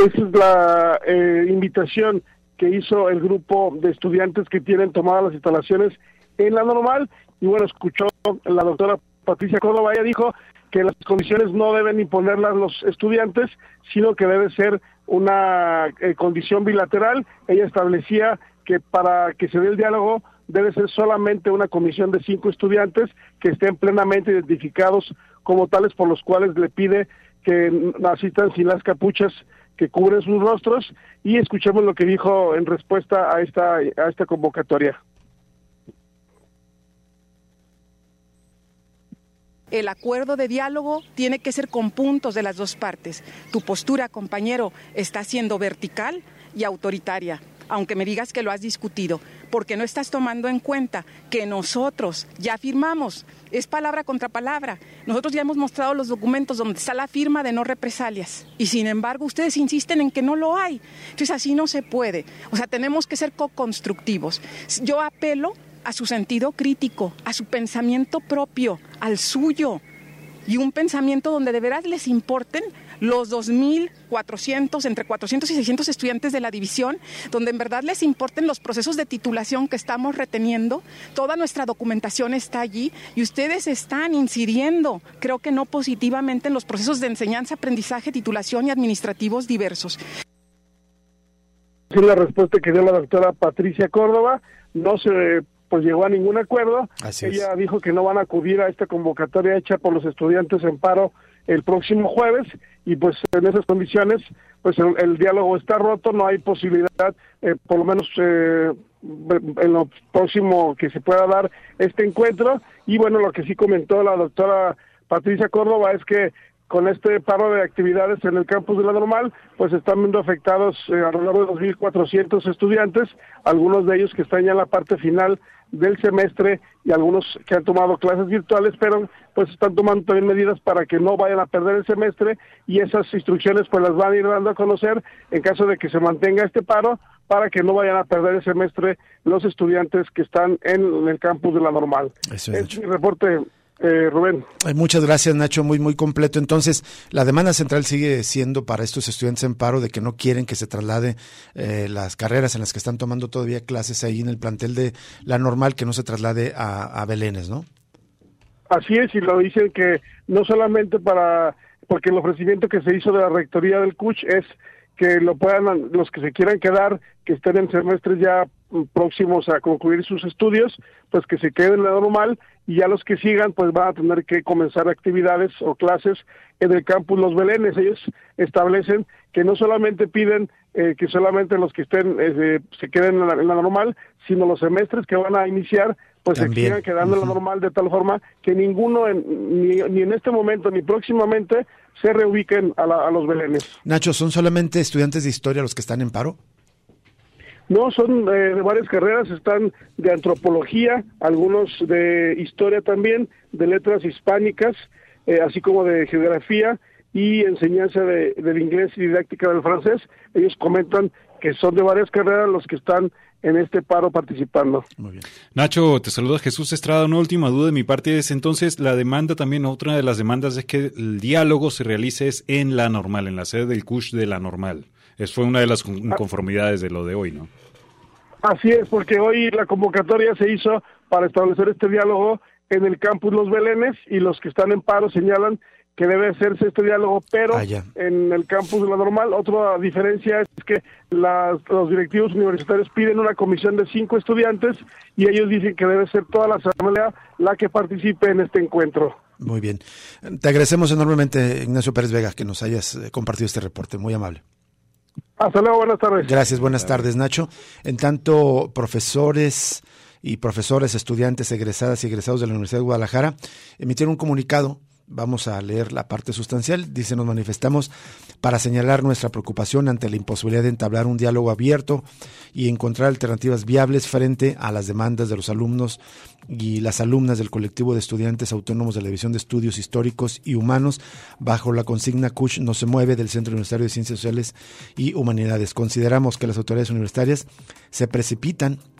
esa es la invitación que hizo el grupo de estudiantes que tienen tomadas las instalaciones en la normal. Y bueno, escuchó la doctora Patricia Córdoba, ella dijo que las condiciones no deben imponerlas los estudiantes, sino que debe ser una condición bilateral. Ella establecía que para que se dé el diálogo debe ser solamente una comisión de 5 estudiantes que estén plenamente identificados como tales, por los cuales le pide que asistan sin las capuchas que cubren sus rostros. Y escuchemos lo que dijo en respuesta a esta convocatoria. El acuerdo de diálogo tiene que ser con puntos de las dos partes. Tu postura, compañero, está siendo vertical y autoritaria, aunque me digas que lo has discutido, porque no estás tomando en cuenta que nosotros ya firmamos, es palabra contra palabra. Nosotros ya hemos mostrado los documentos donde está la firma de no represalias y sin embargo ustedes insisten en que no lo hay. Entonces así no se puede. O sea, tenemos que ser co-constructivos. Yo apelo a su sentido crítico, a su pensamiento propio, al suyo, y un pensamiento donde de veras les importen los 2.400, entre 400 y 600 estudiantes de la división, donde en verdad les importen los procesos de titulación que estamos reteniendo. Toda nuestra documentación está allí y ustedes están incidiendo, creo que no positivamente, en los procesos de enseñanza, aprendizaje, titulación y administrativos diversos. La respuesta que dio la doctora Patricia Córdoba no se llegó a ningún acuerdo. Ella dijo que no van a acudir a esta convocatoria hecha por los estudiantes en paro el próximo jueves, y pues en esas condiciones pues el diálogo está roto, no hay posibilidad, por lo menos en lo próximo que se pueda dar este encuentro. Y bueno, lo que sí comentó la doctora Patricia Córdoba es que con este paro de actividades en el campus de la normal, pues están viendo afectados alrededor de 2.400 estudiantes, algunos de ellos que están ya en la parte final del semestre y algunos que han tomado clases virtuales, pero pues están tomando también medidas para que no vayan a perder el semestre, y esas instrucciones pues las van a ir dando a conocer en caso de que se mantenga este paro, para que no vayan a perder el semestre los estudiantes que están en el campus de la normal. Eso es mi reporte. Rubén. Muchas gracias, Nacho, muy completo. Entonces, la demanda central sigue siendo para estos estudiantes en paro de que no quieren que se traslade las carreras en las que están tomando todavía clases ahí en el plantel de la normal, que no se traslade a Belénes, ¿no? Así es, y lo dicen que no solamente porque el ofrecimiento que se hizo de la rectoría del CUCH es que lo puedan, los que se quieran quedar, que estén en semestres ya próximos a concluir sus estudios, pues que se queden en la normal, y ya los que sigan pues van a tener que comenzar actividades o clases en el campus Los Belénes. Ellos establecen que no solamente piden que solamente los que estén se queden en la normal, sino los semestres que van a iniciar pues también se sigan quedando en la normal, de tal forma que ninguno ni en este momento ni próximamente se reubiquen a Los Belénes. Nacho, ¿son solamente estudiantes de historia los que están en paro? No, son de varias carreras, están de antropología, algunos de historia también, de letras hispánicas, así como de geografía y enseñanza del inglés y didáctica del francés. Ellos comentan que son de varias carreras los que están en este paro participando. Muy bien. Nacho, te saluda Jesús Estrada. Una última duda de mi parte es entonces la demanda también, otra de las demandas es que el diálogo se realice en la normal, en la sede del CUCH de la normal. Eso fue una de las inconformidades de lo de hoy, ¿no? Así es, porque hoy la convocatoria se hizo para establecer este diálogo en el campus Los Belénes, y los que están en paro señalan que debe hacerse este diálogo, pero en el campus de la normal. Otra diferencia es que los directivos universitarios piden una comisión de 5 estudiantes, y ellos dicen que debe ser toda la asamblea la que participe en este encuentro. Muy bien. Te agradecemos enormemente, Ignacio Pérez Vega, que nos hayas compartido este reporte. Muy amable. Hasta luego, buenas tardes. Gracias, buenas tardes, Nacho. En tanto, profesores y profesoras, estudiantes, egresadas y egresados de la Universidad de Guadalajara emitieron un comunicado. Vamos a leer la parte sustancial. Dice: nos manifestamos para señalar nuestra preocupación ante la imposibilidad de entablar un diálogo abierto y encontrar alternativas viables frente a las demandas de los alumnos y las alumnas del colectivo de estudiantes autónomos de la División de Estudios Históricos y Humanos bajo la consigna CUCH no se mueve del Centro Universitario de Ciencias Sociales y Humanidades. Consideramos que las autoridades universitarias se precipitan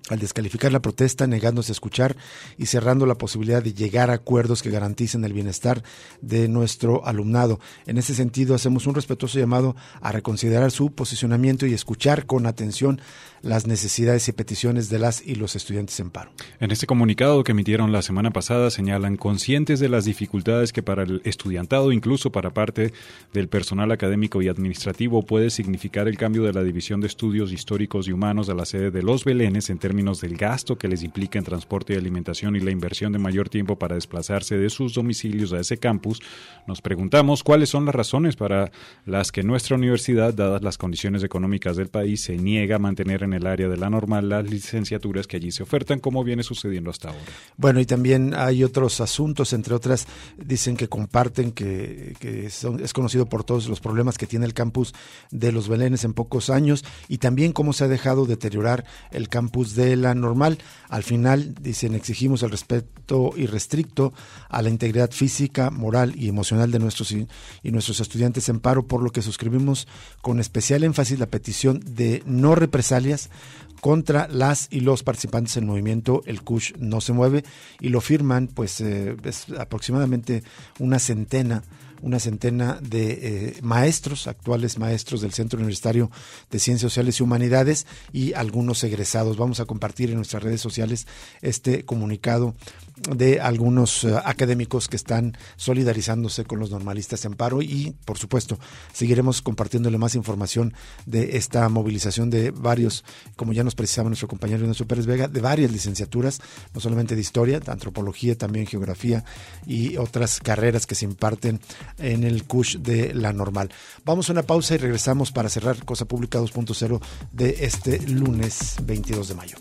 al descalificar la protesta, negándose a escuchar y cerrando la posibilidad de llegar a acuerdos que garanticen el bienestar de nuestro alumnado. En ese sentido, hacemos un respetuoso llamado a reconsiderar su posicionamiento y escuchar con atención las necesidades y peticiones de las y los estudiantes en paro. En este comunicado que emitieron la semana pasada señalan, conscientes de las dificultades que para el estudiantado, incluso para parte del personal académico y administrativo, puede significar el cambio de la División de Estudios Históricos y Humanos a la sede de Los Belenes en términos del gasto que les implica en transporte y alimentación y la inversión de mayor tiempo para desplazarse de sus domicilios a ese campus, nos preguntamos cuáles son las razones para las que nuestra universidad, dadas las condiciones económicas del país, se niega a mantener en el área de la normal las licenciaturas que allí se ofertan, como viene sucediendo hasta ahora. Bueno, y también hay otros asuntos, entre otras, dicen que comparten que es conocido por todos los problemas que tiene el campus de Los Belenes en pocos años y también cómo se ha dejado deteriorar el campus de la normal. Al final, dicen, exigimos el respeto irrestricto a la integridad física, moral y emocional de nuestros estudiantes en paro, por lo que suscribimos con especial énfasis la petición de no represalias contra las y los participantes en el movimiento El CUSH no se mueve, y lo firman pues es aproximadamente una centena de maestros, actuales maestros del Centro Universitario de Ciencias Sociales y Humanidades y algunos egresados. Vamos a compartir en nuestras redes sociales este comunicado de algunos académicos que están solidarizándose con los normalistas en paro y, por supuesto, seguiremos compartiéndole más información de esta movilización de varios, como ya nos precisaba nuestro compañero Ignacio Pérez Vega, de varias licenciaturas, no solamente de historia, de antropología, también geografía y otras carreras que se imparten en el CUSH de la normal. Vamos a una pausa y regresamos para cerrar Cosa Pública 2.0 de este lunes 22 de mayo.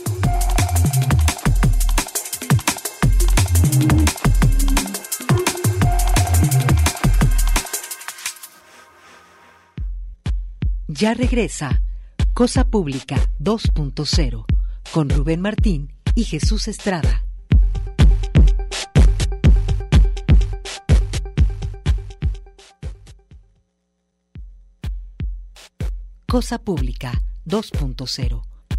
Ya regresa Cosa Pública 2.0 con Rubén Martín y Jesús Estrada. Cosa Pública 2.0.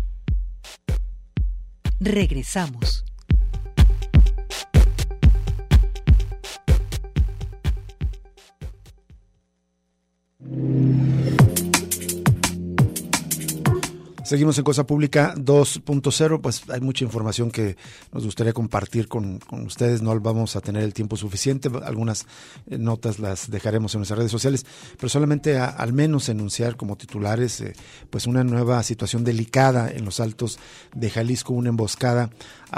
Regresamos. Seguimos en Cosa Pública 2.0, pues hay mucha información que nos gustaría compartir con ustedes, no vamos a tener el tiempo suficiente, algunas notas las dejaremos en nuestras redes sociales, pero solamente al menos enunciar como titulares pues una nueva situación delicada en los Altos de Jalisco, una emboscada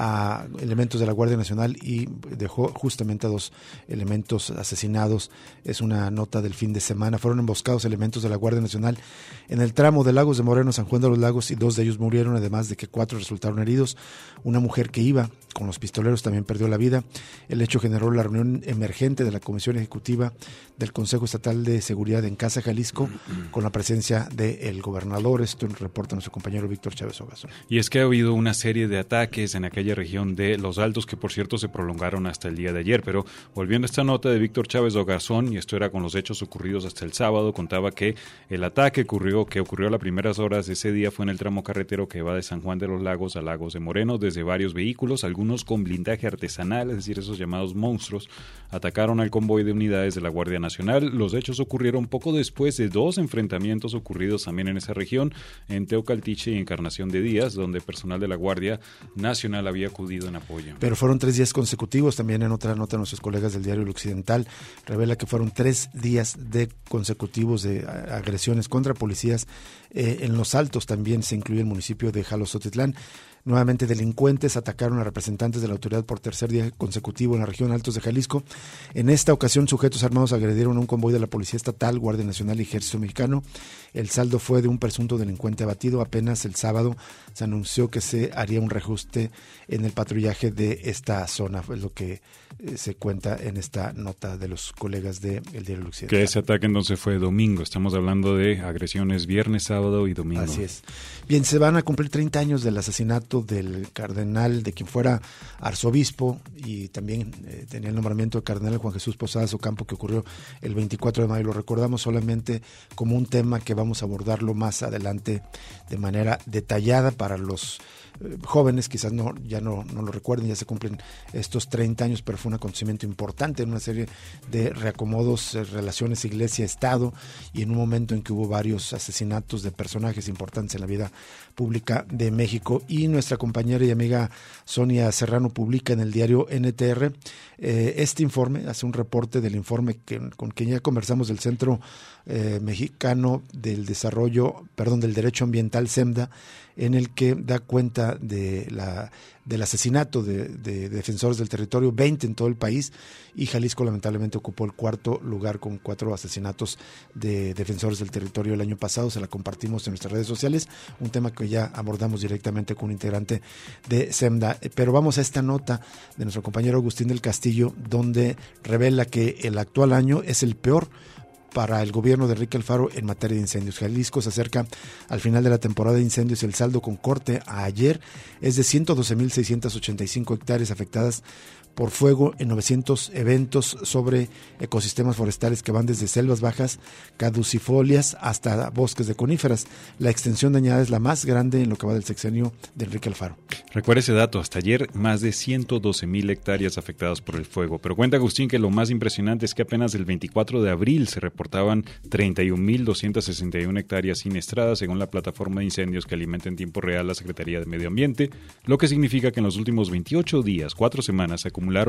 a elementos de la Guardia Nacional y dejó justamente a 2 elementos asesinados. Es una nota del fin de semana. Fueron emboscados elementos de la Guardia Nacional en el tramo de Lagos de Moreno, San Juan de los Lagos, y 2 de ellos murieron, además de que 4 resultaron heridos. Una mujer que iba con los pistoleros también perdió la vida. El hecho generó la reunión emergente de la Comisión Ejecutiva del Consejo Estatal de Seguridad en Casa Jalisco, con la presencia del gobernador. Esto reporta nuestro compañero Víctor Chávez Ogazón. Y es que ha habido una serie de ataques en aquella región de Los Altos que, por cierto, se prolongaron hasta el día de ayer. Pero volviendo a esta nota de Víctor Chávez Ogazón, y esto era con los hechos ocurridos hasta el sábado, contaba que el ataque que ocurrió a las primeras horas de ese día fue en el tramo carretero que va de San Juan de los Lagos a Lagos de Moreno, desde varios vehículos, algunos con blindaje artesanal, es decir, esos llamados monstruos, atacaron al convoy de unidades de la Guardia Nacional. Los hechos ocurrieron poco después de 2 enfrentamientos ocurridos también en esa región, en Teocaltiche y Encarnación de Díaz, donde personal de la Guardia Nacional había acudido en apoyo. Pero fueron 3 días consecutivos. También en otra nota nuestros colegas del diario El Occidental revela que fueron 3 días consecutivos de agresiones contra policías en Los Altos. También se incluye el municipio de Jalostotitlán. Nuevamente delincuentes atacaron a representantes de la autoridad por 3er día consecutivo en la región Altos de Jalisco. En esta ocasión, sujetos armados agredieron a un convoy de la Policía Estatal, Guardia Nacional y Ejército Mexicano. El saldo fue de un presunto delincuente abatido. Apenas el sábado se anunció que se haría un reajuste en el patrullaje de esta zona. Es lo que se cuenta en esta nota de los colegas del diario El Occidental. Que ese ataque entonces fue domingo. Estamos hablando de agresiones viernes, sábado y domingo. Así es. Bien, se van a cumplir 30 años del asesinato asesinato del cardenal, de quien fuera arzobispo, y también tenía el nombramiento de cardenal Juan Jesús Posadas Ocampo, que ocurrió el 24 de mayo. Lo recordamos solamente como un tema que vamos a abordarlo más adelante de manera detallada para los jóvenes, quizás ya no lo recuerden, ya se cumplen estos 30 años, pero fue un acontecimiento importante en una serie de reacomodos, relaciones iglesia-estado, y en un momento en que hubo varios asesinatos de personajes importantes en la vida pública de México. Y nuestra compañera y amiga Sonia Serrano publica en el diario NTR este informe, hace un reporte del informe con quien ya conversamos, del Centro Mexicano del del Derecho Ambiental, CEMDA, en el que da cuenta del asesinato de defensores del territorio, 20 en todo el país, y Jalisco lamentablemente ocupó el cuarto lugar con 4 asesinatos de defensores del territorio el año pasado. Se la compartimos en nuestras redes sociales, un tema que ya abordamos directamente con un integrante de CEMDA. Pero vamos a esta nota de nuestro compañero Agustín del Castillo, donde revela que el actual año es el peor para el gobierno de Enrique Alfaro en materia de incendios. Jalisco se acerca al final de la temporada de incendios y el saldo con corte a ayer es de 112.685 hectáreas afectadas por fuego en 900 eventos sobre ecosistemas forestales que van desde selvas bajas caducifolias hasta bosques de coníferas. La extensión dañada es la más grande en lo que va del sexenio de Enrique Alfaro. Recuerda ese dato, hasta ayer más de 112.000 hectáreas afectadas por el fuego. Pero cuenta Agustín que lo más impresionante es que apenas el 24 de abril se reportaban 31.261 hectáreas siniestradas, según la plataforma de incendios que alimenta en tiempo real la Secretaría de Medio Ambiente, lo que significa que en los últimos 28 días, 4 semanas, se acumularon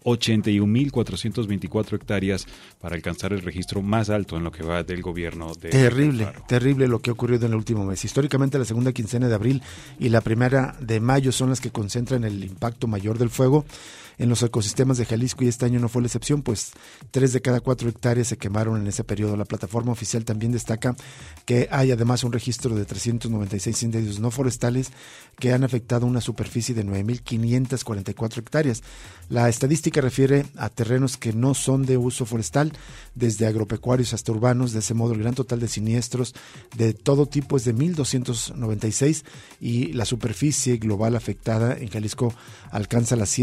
81.424 hectáreas para alcanzar el registro más alto en lo que va del gobierno de Terrible lo que ha ocurrido en el último mes. Históricamente, la segunda quincena de abril y la primera de mayo son las que concentran el impacto mayor del fuego en los ecosistemas de Jalisco, y este año no fue la excepción, pues 3 de cada 4 hectáreas se quemaron en ese periodo. La plataforma oficial también destaca que hay además un registro de 396 incendios no forestales que han afectado una superficie de 9.544 hectáreas. La estadística refiere a terrenos que no son de uso forestal, desde agropecuarios hasta urbanos. De ese modo, el gran total de siniestros de todo tipo es de 1.296 y la superficie global afectada en Jalisco alcanza las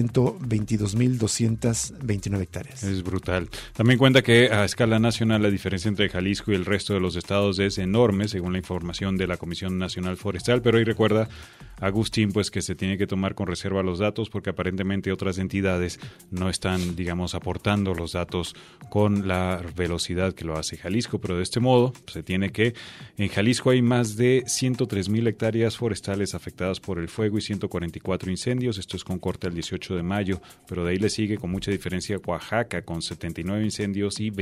122.229 hectáreas. Es brutal. También cuenta que a escala nacional la diferencia entre Jalisco y el resto de los estados es enorme, según la información de la Comisión Nacional Forestal, pero ahí recuerda Agustín pues que se tiene que tomar con reserva los datos, porque aparentemente otras entidades no están, digamos, aportando los datos con la velocidad que lo hace Jalisco, pero de este modo se tiene que, en Jalisco hay más de 103.000 hectáreas forestales afectadas por el fuego y 144 incendios, esto es con corte al 18 de mayo, pero de ahí le sigue con mucha diferencia Oaxaca con 79 incendios y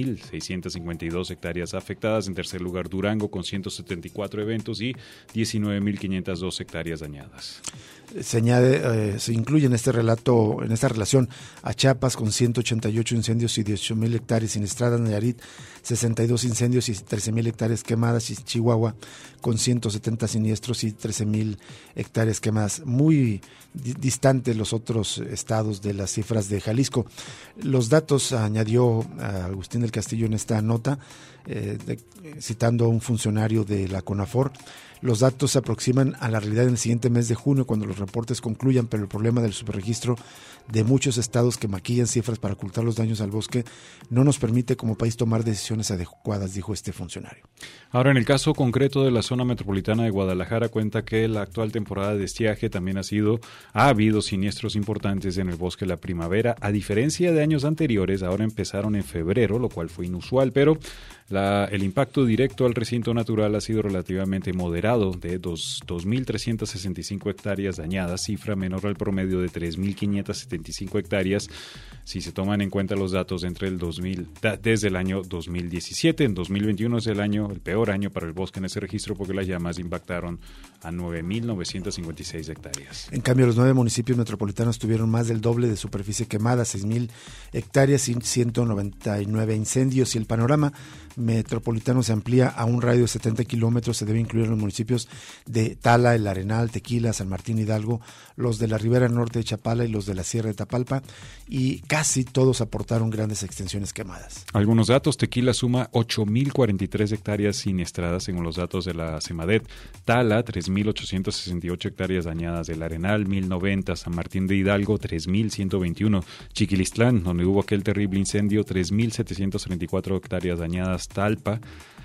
20.652 hectáreas afectadas. En tercer lugar Durango con 174 eventos y 19.502 hectáreas dañadas. Se incluye en este relato, en esta relación, a Chiapas con 188 incendios y 18.000 hectáreas siniestradas, Nayarit 62 incendios y 13.000 hectáreas quemadas, y Chihuahua con 170 siniestros y 13.000 hectáreas quemadas. Muy distantes los otros estados de las cifras de Jalisco. Los datos, añadió Agustín del Castillo en esta nota, citando a un funcionario de la CONAFOR, los datos se aproximan a la realidad en el siguiente mes de junio, cuando los reportes concluyan, pero el problema del superregistro de muchos estados que maquillan cifras para ocultar los daños al bosque no nos permite como país tomar decisiones adecuadas, dijo este funcionario. Ahora, en el caso concreto de la zona metropolitana de Guadalajara, cuenta que la actual temporada de estiaje también ha habido siniestros importantes en el bosque la primavera. A diferencia de años anteriores, ahora empezaron en febrero, lo cual fue inusual, pero el impacto directo al recinto natural ha sido relativamente moderado, de 2.365 hectáreas dañadas, cifra menor al promedio de 3.575 hectáreas, si se toman en cuenta los datos desde el año 2017. En 2021 es el peor año para el bosque en ese registro, porque las llamas impactaron a 9.956 hectáreas. En cambio, los 9 municipios metropolitanos tuvieron más del doble de superficie quemada, 6.000 hectáreas y 199 incendios, y el panorama metropolitano se amplía a un radio de 70 kilómetros. Se debe incluir los municipios de Tala, El Arenal, Tequila, San Martín Hidalgo, los de la Ribera Norte de Chapala y los de la Sierra de Tapalpa, y casi todos aportaron grandes extensiones quemadas. Algunos datos: Tequila suma 8.043 hectáreas siniestradas según los datos de la CEMADET, Tala 3.868 hectáreas dañadas, del Arenal 1.090, San Martín de Hidalgo 3.121, Chiquilistlán, donde hubo aquel terrible incendio, 3.734 hectáreas dañadas, Tapalpa,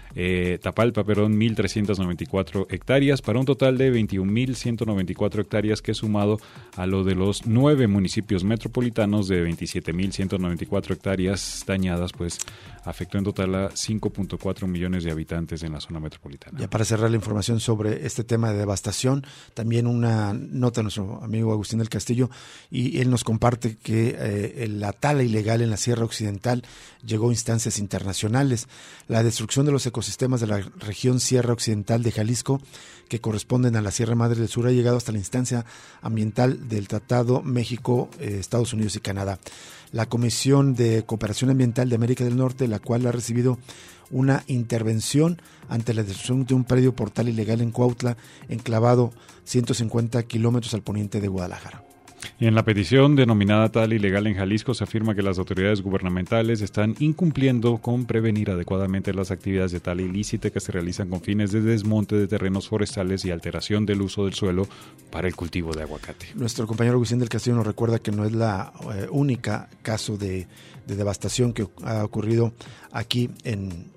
1.394 hectáreas, para un total de 21.194 hectáreas, que sumado a lo de los 9 municipios metropolitanos de 27.194 hectáreas dañadas, pues afectó en total a 5.4 millones de habitantes en la zona metropolitana. Ya para cerrar la información sobre este tema de devastación, también una nota de nuestro amigo Agustín del Castillo, y él nos comparte que la tala ilegal en la Sierra Occidental llegó a instancias internacionales. La destrucción de los ecosistemas de la región Sierra Occidental de Jalisco, que corresponden a la Sierra Madre del Sur, ha llegado hasta la instancia ambiental del Tratado México, Estados Unidos y Canadá. La Comisión de Cooperación Ambiental de América del Norte, la cual ha recibido una intervención ante la destrucción de un predio portal ilegal en Cuautla, enclavado 150 kilómetros al poniente de Guadalajara. Y en la petición denominada tala ilegal en Jalisco se afirma que las autoridades gubernamentales están incumpliendo con prevenir adecuadamente las actividades de tala ilícita que se realizan con fines de desmonte de terrenos forestales y alteración del uso del suelo para el cultivo de aguacate. Nuestro compañero Agustín del Castillo nos recuerda que no es la única caso de devastación que ha ocurrido aquí en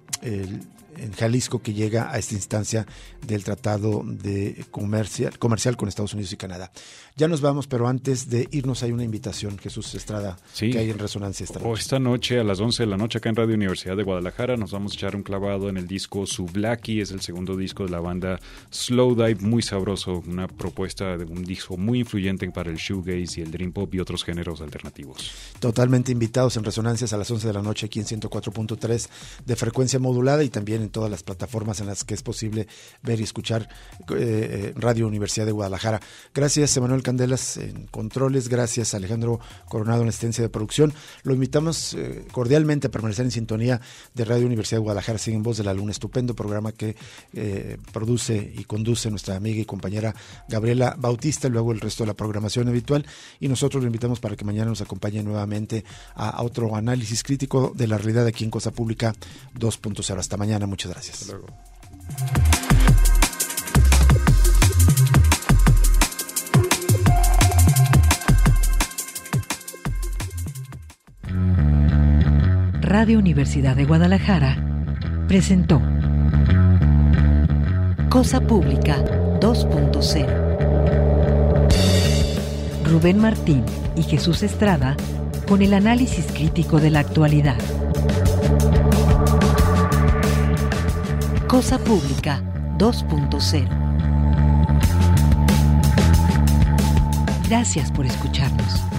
Jalisco, que llega a esta instancia del Tratado de comercial con Estados Unidos y Canadá. Ya nos vamos, pero antes de irnos hay una invitación, Jesús Estrada, sí, que hay en Resonancia esta noche. Esta noche a las 11 de la noche acá en Radio Universidad de Guadalajara nos vamos a echar un clavado en el disco Sublaki, es el segundo disco de la banda Slowdive, muy sabroso, una propuesta de un disco muy influyente para el shoegaze y el dream pop y otros géneros alternativos. Totalmente invitados en Resonancias a las 11 de la noche aquí en 104.3 de frecuencia modulada, y también en todas las plataformas en las que es posible ver y escuchar Radio Universidad de Guadalajara. Gracias, Emanuel Candelas en controles, gracias a Alejandro Coronado en la asistencia de producción. Lo invitamos cordialmente a permanecer en sintonía de Radio Universidad de Guadalajara. Siguen Voz de la Luna, estupendo programa que produce y conduce nuestra amiga y compañera Gabriela Bautista, luego el resto de la programación habitual, y nosotros lo invitamos para que mañana nos acompañe nuevamente a otro análisis crítico de la realidad aquí en Cosa Pública 2.0. Hasta mañana, muchas gracias. Hasta luego. Radio Universidad de Guadalajara presentó Cosa Pública 2.0. Rubén Martín y Jesús Estrada con el análisis crítico de la actualidad. Cosa Pública 2.0. Gracias por escucharnos.